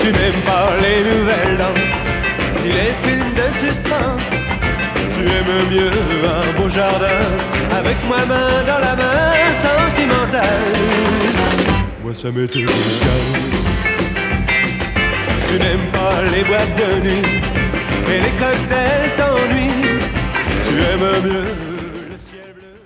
Tu n'aimes pas les nouvelles danses, ni les films de suspense. Tu aimes mieux un beau jardin, avec moi main dans la main, sentimentale. Moi ça m'est tout égal. Tu n'aimes pas les boîtes de nuit, et les cocktails t'ennuient. Tu aimes mieux